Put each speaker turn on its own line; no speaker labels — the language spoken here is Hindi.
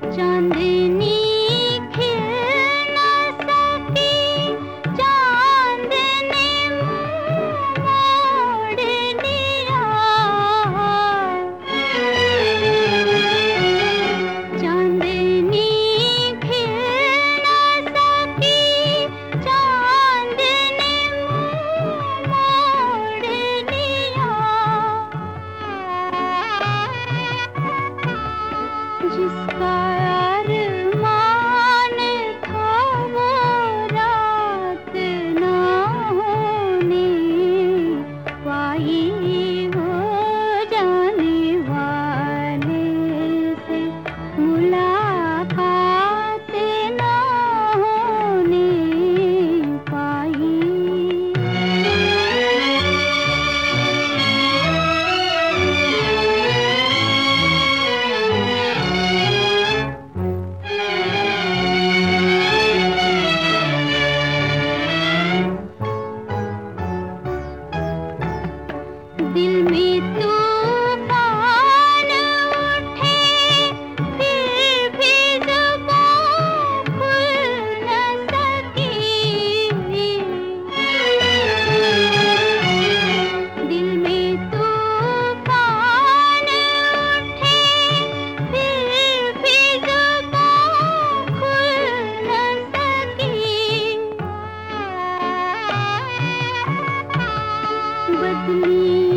चांदनी खिल न सकी, चांद ने मुंह मोड़ लिया। चांदनी खिल न सकी, चांद ने मुंह मोड़ लिया। जिसका अरमान था वो रात ना होने पाई, वो जाने वाले से मुलाकात ना होने पाई। दिल में तूफान उठे, फिर भी ज़ुबान खुल न सकी। दिल में तूफान उठे, फिर भी ज़ुबान खुल न सकी। बदली